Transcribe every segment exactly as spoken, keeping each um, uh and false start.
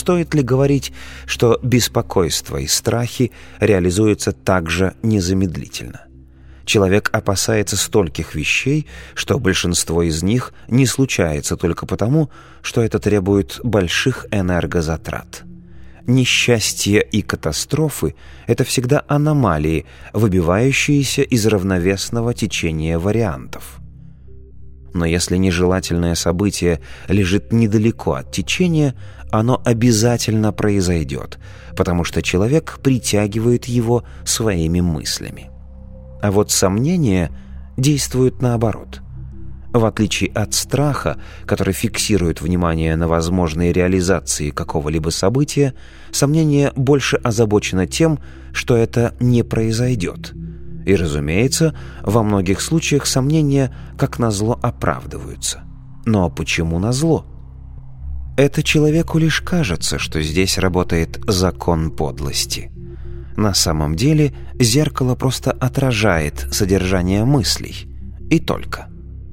стоит ли говорить, что беспокойство и страхи реализуются также незамедлительно? Человек опасается стольких вещей, что большинство из них не случается только потому, что это требует больших энергозатрат. Несчастья и катастрофы — это всегда аномалии, выбивающиеся из равновесного течения вариантов. Но если нежелательное событие лежит недалеко от течения, оно обязательно произойдет, потому что человек притягивает его своими мыслями. А вот сомнения действуют наоборот. В отличие от страха, который фиксирует внимание на возможной реализации какого-либо события, сомнение больше озабочено тем, что это не произойдет. И, разумеется, во многих случаях сомнения, как назло, оправдываются. Но почему назло? Это человеку лишь кажется, что здесь работает закон подлости. На самом деле зеркало просто отражает содержание мыслей. И только.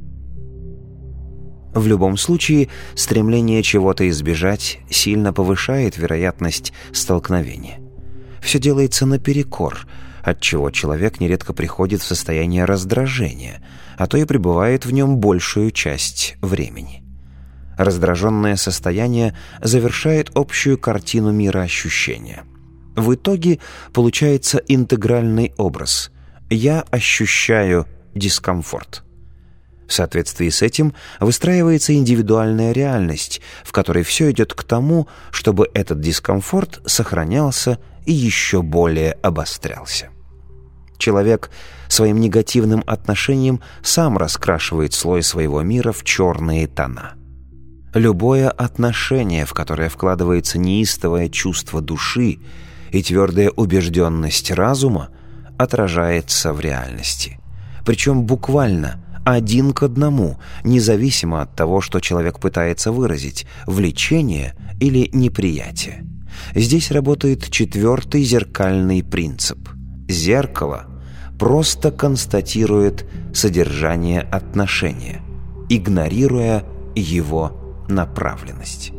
В любом случае, стремление чего-то избежать сильно повышает вероятность столкновения. Все делается наперекор, отчего человек нередко приходит в состояние раздражения, а то и пребывает в нем большую часть времени. Раздраженное состояние завершает общую картину мироощущения. В итоге получается интегральный образ «я ощущаю дискомфорт». В соответствии с этим выстраивается индивидуальная реальность, в которой все идет к тому, чтобы этот дискомфорт сохранялся и еще более обострялся. Человек своим негативным отношением сам раскрашивает слой своего мира в черные тона. Любое отношение, в которое вкладывается неистовое чувство души и твердая убежденность разума, отражается в реальности. Причем буквально один к одному, независимо от того, что человек пытается выразить – влечение или неприятие. Здесь работает четвертый зеркальный принцип. Зеркало просто констатирует содержание отношения, игнорируя его направленность.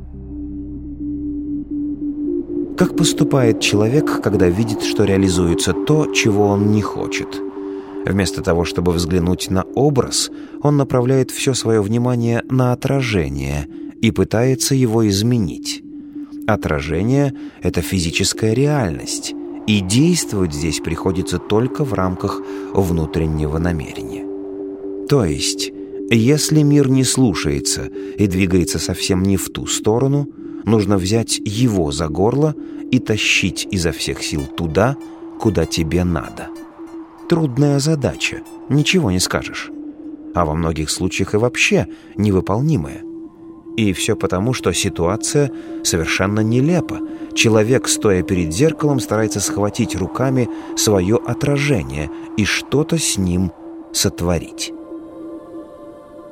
Как поступает человек, когда видит, что реализуется то, чего он не хочет? Вместо того, чтобы взглянуть на образ, он направляет все свое внимание на отражение и пытается его изменить. Отражение — это физическая реальность, и действовать здесь приходится только в рамках внутреннего намерения. То есть, если мир не слушается и двигается совсем не в ту сторону, нужно взять его за горло и тащить изо всех сил туда, куда тебе надо. Трудная задача, ничего не скажешь. А во многих случаях и вообще невыполнимая. И все потому, что ситуация совершенно нелепа. Человек, стоя перед зеркалом, старается схватить руками свое отражение и что-то с ним сотворить.